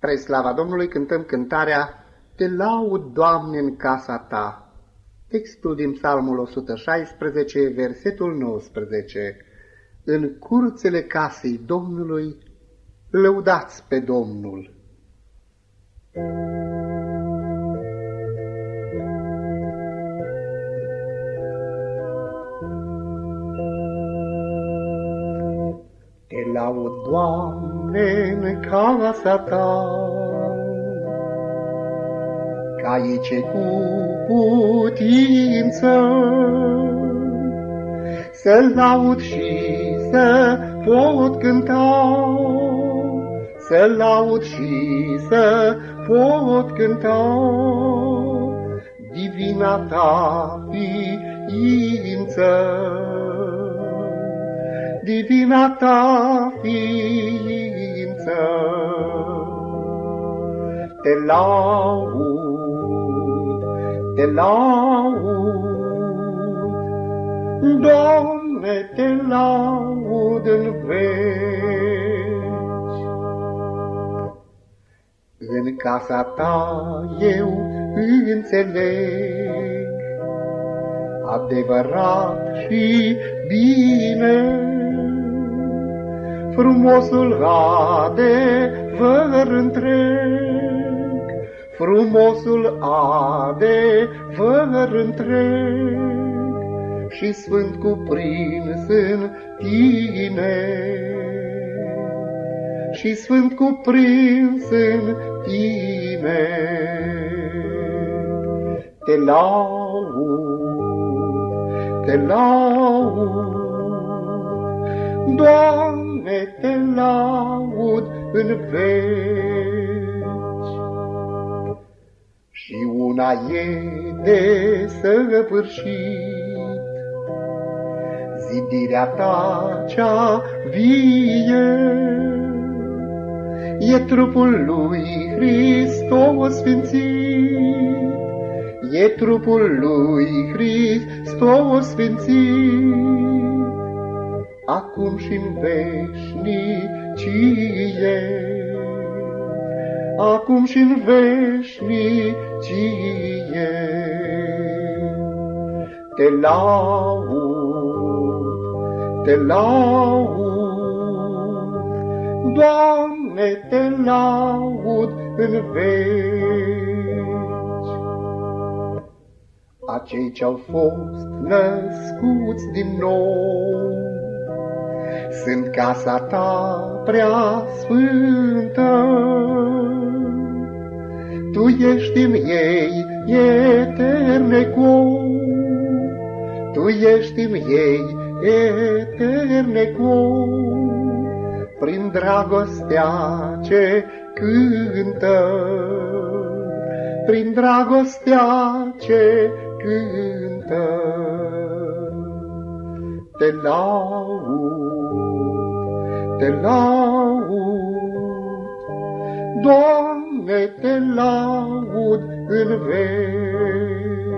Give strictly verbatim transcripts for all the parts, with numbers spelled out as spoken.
Spre slava Domnului cântăm cântarea Te laud, Doamne, în casa Ta. Textul din Psalmul o sută șaisprezece, versetul nouăsprezece. În curțele casei Domnului, lăudați pe Domnul. Te laud, Doamne, în casa Ta, că aici e cu putință, să laud și să pot cânta, să laud și să pot cânta, divina Ta ființă, divina Ta ființă. Te laud, te laud, Doamne, te laud în veci. În casa Ta eu înțeleg adevărat și bine frumosul adevăr întreg, frumosul adevăr întreg și sfânt cuprins în Tine, și sfânt cuprins în Tine. Te laud, te laud, Doamne, te laud în veci. Și una e de săvârșit, zidirea Ta cea vie, e trupul lui Hristos sfințit, e trupul lui Hristos sfințit, acum și-n veșnicie, acum și-n veșnicie. Te laud, te laud, Doamne, te laud în veci. Acei ce-au fost născuți din nou sunt casa Ta prea sfântă. Tu ești în ei etern ecou, Tu ești în ei etern ecou, prin dragostea ce cântă, prin dragostea ce cântă. Te laud, te laud, Doamne, te laud în veci.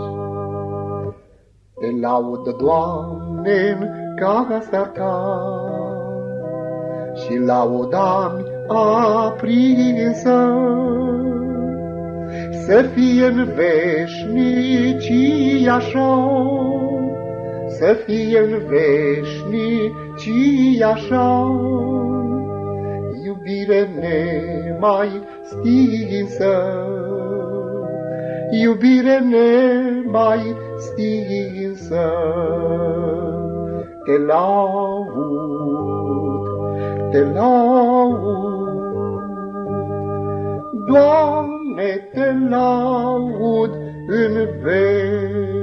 Te laud, Doamne, în casa Ta, și lauda-mi aprinsă, să fie în veșnicii așa, să fie în veșnicii așa, iubire nemai stinsă, iubire nemai stinsă. Te laud, te laud, Doamne, te laud în veci.